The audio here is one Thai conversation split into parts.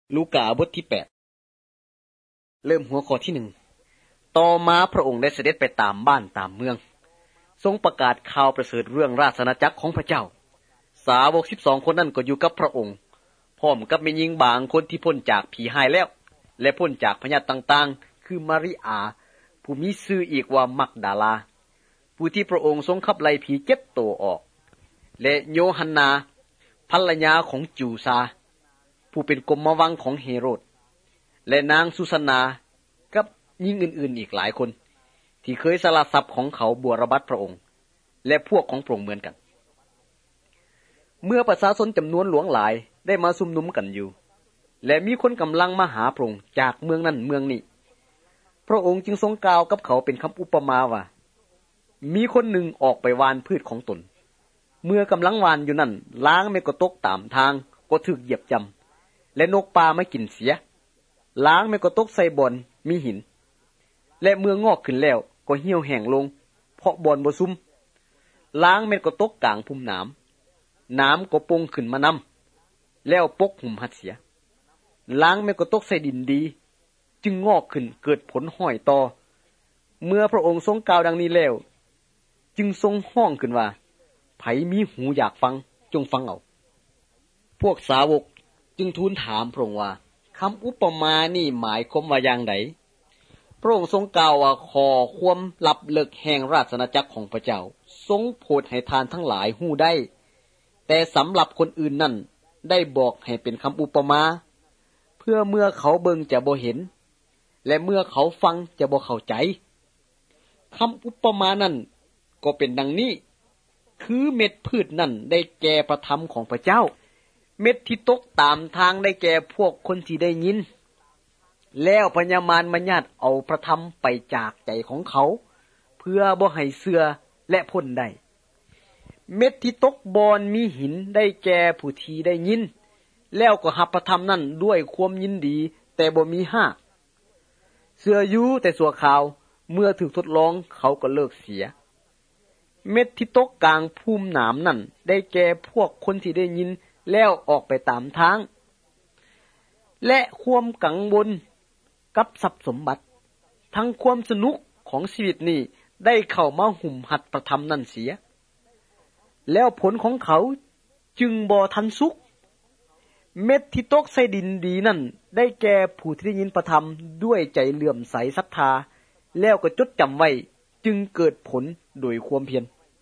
ลูกาบทที่8เริ่มหัวข้อที่1ต่อมาพระองค์ได้เสด็จไปตามบ้านตามเมืองทรงประกาศข่าวประเสริฐเรื่องราชอาณาจักรของพระเจ้าสาวก12คนนั้นก็อยู่กับพระองค์พร้อมกับแม่หญิงบางคนที่พ้นจากผีหายแล้วและพ้นจากพยาธิต่างๆคือมาริอาผู้มีชื่ออีกว่ามักดาลาผู้ที่พระองค์ทรงขับไล่ผี7ตัวออกและโยฮันนาภรรยาของจูซาผู้เป็นกรมวังของเฮโรดและนางสุสนากับหญิงอื่นๆอีกหลายคนที่เคยสละทรัพย์ของเขาบวรบัตรพระองค์และพวกของพระองค์เหมือนกันเมื่อประชาชนจำนวนหลวงหลายได้มาซุ่มนุมกันอยู่และมีคนกำลังมาหาพระองค์จากเมืองนั้นเมืองนี้พระองค์จึงทรงกล่าวกับเขาเป็นคำอุปมาว่ามีคนหนึ่งออกไปหว่านพืชของตนเมื่อกำลังหว่านอยู่นั่นล้างไม่ก็ตกตามทางก็ถูกเหยียบจำและนกปลามากินเสียล้างไม่ก็ตกใส่บ่อนมีหินและเมื่องอกขึ้นแล้วก็เหี่ยวแห้งลงเพราะบ่อนบ่ซุ่มล้างไม่ก็ตกกลางพุ่มน้ำก็ปงขึ้นมานำแล้วปกหุ่มหัดเสียล้างไม่ก็ตกใส่ดินดีจึงงอกขึ้นเกิดผลห้อยต่อเมื่อพระองค์ทรงกล่าวดังนี้แล้วจึงทรงห้องขึ้นว่าไผมีหูอยากฟังจงฟังเอาพวกสาวกจึงทูลถามพระองค์ว่าคำอุปมานี่หมายความว่าอย่างไรพระองค์ทรงกล่าวว่าขอความลับเลิกแห่งราชอาณาจักรของพระเจ้าทรงโปรดให้ทานทั้งหลายฮู้ได้แต่สำหรับคนอื่นนั่นได้บอกให้เป็นคำอุปมาเพื่อเมื่อเขาเบิ่งจะบ่เห็นและเมื่อเขาฟังจะบ่เข้าใจคำอุปมานั่นก็เป็นดังนี้คือเม็ดพืชนั่นได้แก่พระธรรมของพระเจ้าเม็ดที่ตกตามทางได้แก่พวกคนที่ได้ยินแล้วพญามารมัญญัติเอาพระธรรมไปจากใจของเขาเพื่อบ่ให้เชื่อและพ้นได้เม็ดที่ตกบอนมีหินได้แก่ผู้ที่ได้ยินแล้วก็รับพระธรรมนั้นด้วยความยินดีแต่บ่มีหากเชื่ออยู่แต่ชั่วคราวเมื่อถูกทดลองเขาก็เลิกเสียเม็ดที่ตกกลางพุ่มหนามนั่นได้แก่พวกคนที่ได้ยินแล้วออกไปตามทางและความกังวลกับทรัพย์สมบัติทั้งความสนุกของชีวิตนี้ได้เข้ามาหุ่มหัดประธรรมนั่นเสียแล้วผลของเขาจึงบ่ทันสุกเม็ดที่ตกใส่ดินดีนั่นได้แก่ผู้ที่ได้ยินประธรรมด้วยใจเลื่อมใสศรัทธาแล้วก็จดจำไว้จึงเกิดผลโดยความเพียร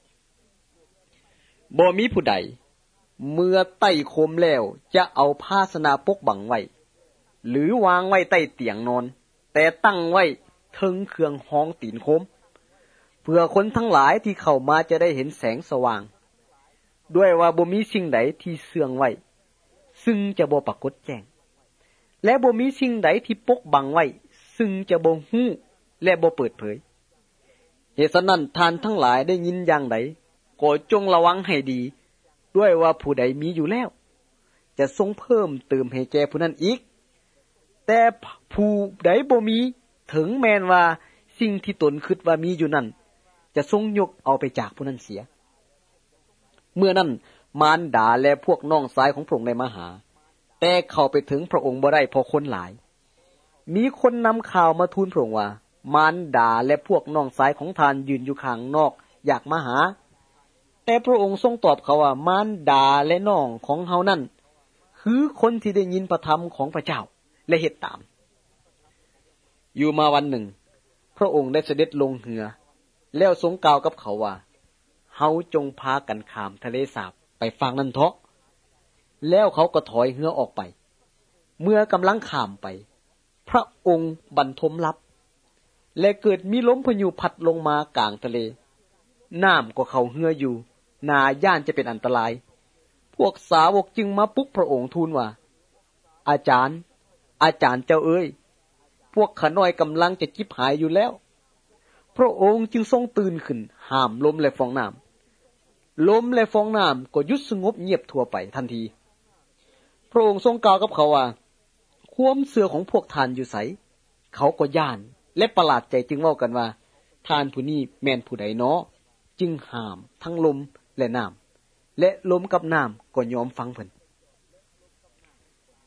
บ่มีผู้ใดเมื่อใต้โคมแล้วจะเอาผ้าสนาปกบังไว้หรือวางไว้ใต้เตียงนอนแต่ตั้งไว้ถึงเครื่องห้องตีนโคมเพื่อคนทั้งหลายที่เข้ามาจะได้เห็นแสงสว่างด้วยว่าบ่มีสิ่งใดที่เสื่องไว้ซึ่งจะบ่ปรากฏแจ้งและบ่มีสิ่งใดที่ปกบังไว้ซึ่งจะบ่ฮู้และบ่เปิดเผยเหตุฉะนั้นท่านทั้งหลายได้ยินอย่างใดก็จงระวังให้ดีด้วยว่าผู้ใดมีอยู่แล้วจะทรงเพิ่มเติมให้แก่ผู้นั้นอีกแต่ผู้ใดบ่มีถึงแม้นว่าสิ่งที่ตนคิดว่ามีอยู่นั้นจะทรงยกเอาไปจากผู้นั้นเสียเมื่อนั้นมารดาและพวกน้องชายของพระองค์ได้มาหาแต่เข้าไปถึงพระองค์บ่ได้เพราะคนหลายมีคนนำข่าวมาทูลพระองค์ว่ามารดาและพวกน้องชายของท่านยืนอยู่ข้างนอกอยากมาหาแต่พระองค์ทรงตอบเขาว่ามารดาและน้องของเฮานั่นคือคนที่ได้ยินพระธรรมของพระเจ้าและเฮ็ดตามอยู่มาวันหนึ่งพระองค์ได้เสด็จลงเรือแล้วทรงกล่าวกับเขาว่าเฮาจงพากันข้ามทะเลสาบไปฝั่งนั้นเถาะแล้วเขาก็ถอยเรือออกไปเมื่อกำลังข้ามไปพระองค์บรรทมรับและเกิดมีลมพายุพัดลงมากลางทะเลน้ำก็เข้าเรืออยู่น่าย่านจะเป็นอันตรายพวกสาวกจึงมาปลุกพระองค์ทูลว่าอาจารย์เจ้าเอ้ยพวกข้าน้อยกำลังจะจิบหายอยู่แล้วพระองค์จึงทรงตื่นขึ้นห้ามลมและฟองน้ำลมและฟองน้ำก็หยุดสงบเงียบทั่วไปทันทีพระองค์ทรงกล่าวกับเขาว่าความเชื่อของพวกท่านอยู่ไสเขาก็ย่านและประหลาดใจจึงเว้ากันว่าท่านผู้นี้แม่นผู้ใดเนาะจึงห้ามทั้งลมและน้ำและลมกับน้ำก็ยอมฟังเพิ่น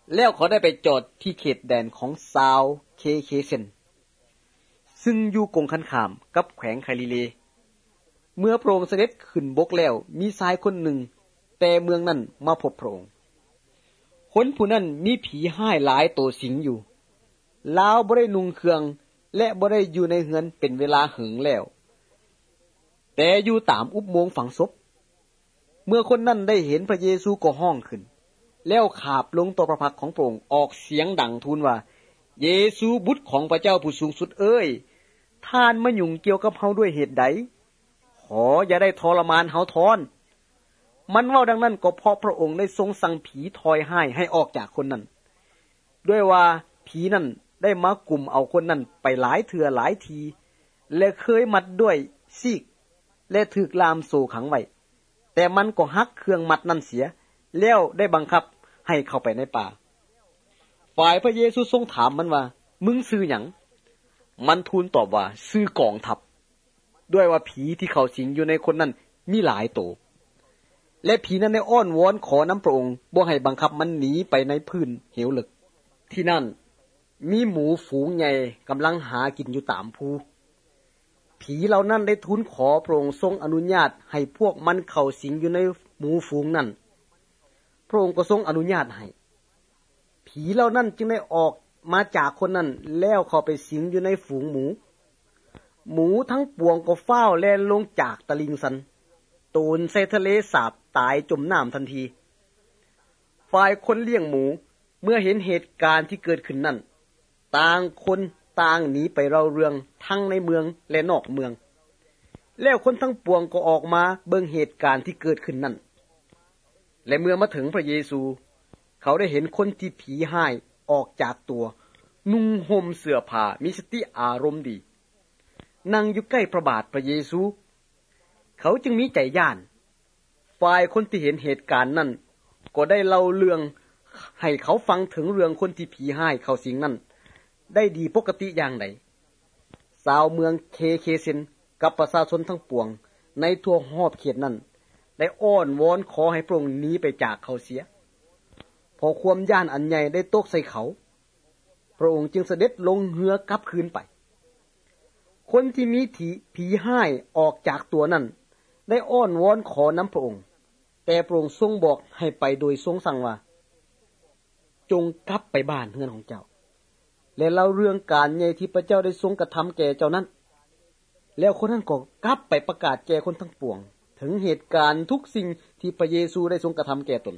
แล้วเขาได้ไปจอดที่เขตแดนของซาวเคเคเซนซึ่งอยู่กงคันขามกับแขวงคาลิเลเมื่อพระองค์เสด็จขึ้นบกแล้วมีชายคนหนึ่งแต่เมืองนั้นมาพบพระองค์คนผู้นั้นมีผีห้ายหลายตัวสิงอยู่ลาวบ่ได้นุ่งเครื่องและบ่ได้อยู่ในเฮือนเป็นเวลาหึงแล้วแต่อยู่ตามอุโมงค์ฝังศพเมื่อคนนั้นได้เห็นพระเยซูก็ห้องขึ้นแล้วขาบลงต่อพระพักของพระองค์ออกเสียงดังทูลว่าเยซูบุตรของพระเจ้าผู้สูงสุดเอ้ยท่านมายุ่งเกี่ยวกับเฮาด้วยเหตุใดขออย่าได้ทรมานเฮาทอนมันเว้าดังนั้นก็เพราะพระองค์ได้ทรงสั่งผีทอยให้ออกจากคนนั้นด้วยว่าผีนั้นได้มากลุ่มเอาคนนั้นไปหลายเถื่อหลายทีและเคยมัดด้วยซีกและถูกลามโซ่ขังไว้แต่มันก็หักเครื่องมัดนั้นเสียแล้วได้บังคับให้เข้าไปในป่าฝ่ายพระเยซูทรงถามมันว่ามึงชื่อหยังมันทูลตอบว่าชื่อกองทัพด้วยว่าผีที่เขาสิงอยู่ในคนนั้นมีหลายโตและผีนั้นได้อ้อนวอนขอน้ำพระองค์บ่ให้บังคับมันหนีไปในพื้นเหวลึกที่นั่นมีหมูฝูงใหญ่กำลังหากินอยู่ตามภูผีเหล่านั้นได้ทูลขอพระองค์ทรงอนุญาตให้พวกมันเข้าสิงอยู่ในหมูฝูงนั้นพระองค์ก็ทรงอนุญาตให้ผีเหล่านั้นจึงได้ออกมาจากคนนั้นแล้วเข้าไปสิงอยู่ในฝูงหมูทั้งปวงก็ฟ้าวแล่นลงจากตะลิงสันตูนใส่ทะเลสาบตายจมน้ำทันทีฝ่ายคนเลี้ยงหมูเมื่อเห็นเหตุการณ์ที่เกิดขึ้นนั้นต่างคนต่างหนีไปเล่าเรื่องทั้งในเมืองและนอกเมืองแล้วคนทั้งปวงก็ออกมาเบิ่งเหตุการณ์ที่เกิดขึ้นนั้นและเมื่อมาถึงพระเยซูเขาได้เห็นคนที่ผีห้ายออกจากตัวนุ่งห่มเสื้อผ้ามีสติอารมณ์ดีนั่งอยู่ใกล้พระบาทพระเยซูเขาจึงมีใจย่านฝ่ายคนที่เห็นเหตุการณ์นั้นก็ได้เล่าเรื่องให้เขาฟังถึงเรื่องคนที่ผีห้ายเขาสิงนั้นได้ดีปกติอย่างใดชาวเมืองเคเซนกับประชาชนทั้งปวงในทั่วรอบเขตนั้นได้อ้อนวอนขอให้พระองค์หนีไปจากเขาเสียพอความย่านอันใหญ่ได้ตกใส่เขาพระองค์จึงเสด็จลงเรือกลับคืนไปคนที่มีผีห้ายออกจากตัวนั้นได้อ้อนวอนขอน้ำพระองค์แต่พระองค์ทรงบอกให้ไปโดยทรงสั่งว่าจงกลับไปบ้านเฮือนของเจ้าและเล่าเรื่องการใหญ่ที่พระเจ้าได้ทรงกระทำแก่เจ้านั้นแล้วคนนั้นก็กลับไปประกาศแก่คนทั้งปวงถึงเหตุการณ์ทุกสิ่งที่พระเยซูได้ทรงกระทำแก่ตน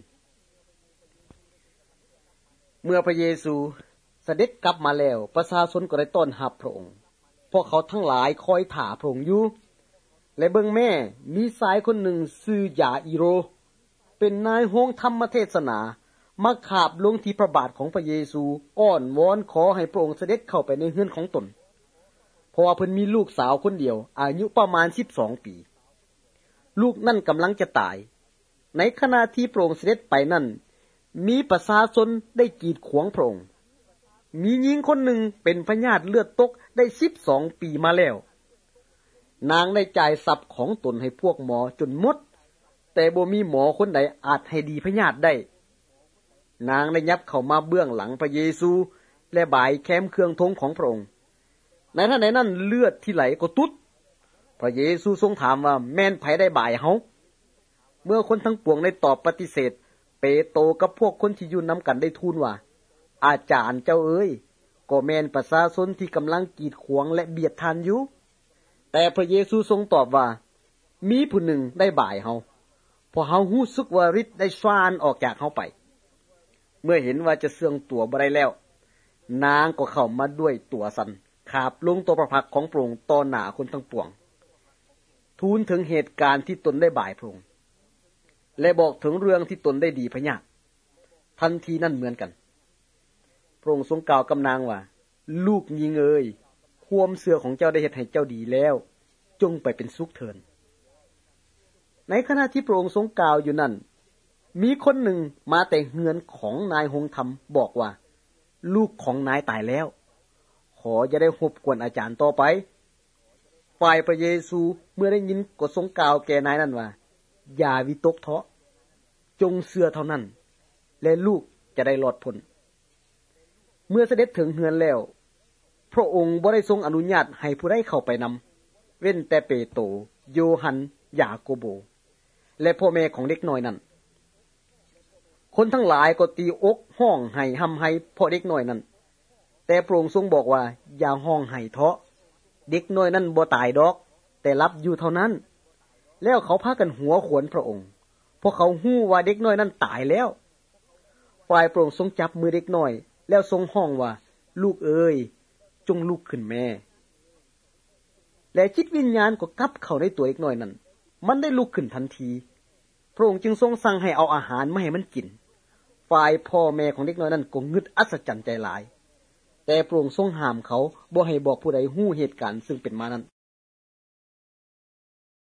เมื่อพระเยซูเสด็จกลับมาแล้วประชาชนก็ได้ต้อนรับพระองค์พวกเขาทั้งหลายคอยถ่าพระองค์อยู่และเบิ่งแม่มีชายคนหนึ่งชื่อยาอิโรเป็นนายห้องธรรมเทศนามาคาบลงที่พระบาทของพระเยซูอ้อนวอนขอให้พระองค์เสด็จเข้าไปในเฮือนของตนเพราะว่าเพิ่นมีลูกสาวคนเดียวอายุประมาณ12 ปีลูกนั่นกำลังจะตายในขณะที่พระองค์เสด็จไปนั่นมีประชาชนได้กีดขวางพระองค์มีหญิงคนหนึ่งเป็นพยาธิเลือดตกได้12 ปีมาแล้วนางได้จ่ายทรัพย์ของตนให้พวกหมอจนหมดแต่บ่มีหมอคนใดอาจให้ดีพยาธิได้นางได้ยับเข้ามาเบื้องหลังพระเยซูและบ่ายแคมเครื่องธงของพระองค์ในท่านใดนั้นเลือดที่ไหลก็ตุดพระเยซูทรงถามว่าแม่นไผได้บ่ายเฮาเมื่อคนทั้งปวงได้ตอบปฏิเสธเปโตรกับพวกคนที่อยู่นำกันได้ทูลว่าอาจารย์เจ้าเอ๋ยก็แม่นประชาชนที่กำลังกีดขวางและเบียดทานอยู่แต่พระเยซูทรงตอบว่ามีผู้หนึ่งได้บ่ายเฮาเพราะเฮารู้สึกว่าฤทธิ์ได้ซ่านออกจากเฮาไปเมื่อเห็นว่าจะเสื่องตัวบ่ได้แล้วนางก็เข้ามาด้วยตัวสั่นขาบลงตัวประพักของพระองค์ต่อหน้าคนทั้งปวงทูลถึงเหตุการณ์ที่ตนได้บ่ายพระองค์และบอกถึงเรื่องที่ตนได้ดีพยาธิทันทีนั้นเหมือนกันพระองค์ทรงกล่าวกับนางว่าลูกหญิงเอ๋ยความเชื่อของเจ้าได้เฮ็ดให้เจ้าดีแล้วจงไปเป็นสุขเถิดในขณะที่พระองค์ทรงกล่าวอยู่นั้นมีคนหนึ่งมาแต่เฮือนของนายหงธรรมบอกว่าลูกของนายตายแล้วขออย่าได้รบกวนอาจารย์ต่อไปฝ่ายพระเยซูเมื่อได้ยินก็ทรงกล่าวแก่นายนั้นว่าอย่าวิตกท้อจงเชื่อเท่านั้นและลูกจะได้รอดพ้นเมื่อเสด็จถึงเฮือนแล้วพระองค์บ่ได้ทรงอนุญาตให้ผู้ใดเข้าไปนำเว้นแต่เปโตรโยฮันยาโกโบและพ่อแม่ของเด็กน้อยนั้นคนทั้งหลายก็ตีอกห้องไห้ห้ำไห้เพราะเด็กน้อยนั้นแต่พระองค์ทรงบอกว่าอย่าห้องไห้เถาะเด็กน้อยนั้นบ่ตายดอกแต่หลับอยู่เท่านั้นแล้วเขาพากันหัวขวนพระองค์เพราะเขาฮู้ว่าเด็กน้อยนั้นตายแล้วฝ่ายพระองค์ทรงจับมือเด็กน้อยแล้วทรงห้องว่าลูกเอ๋ยจงลุกขึ้นแม่และจิตวิญญาณก็กลับเข้าในตัวเด็กน้อยนั้นมันได้ลุกขึ้นทันทีพระองค์จึงทรงสั่งให้เอาอาหารมาให้มันกินฝ่ายพ่อแม่ของเด็กน้อยนั้นก็งึดอัศจรรย์ใจหลายแต่พระองค์ทรงห้ามเขาบ่ให้บอกผู้ใดฮู้เหตุการณ์ซึ่งเป็นมานั้น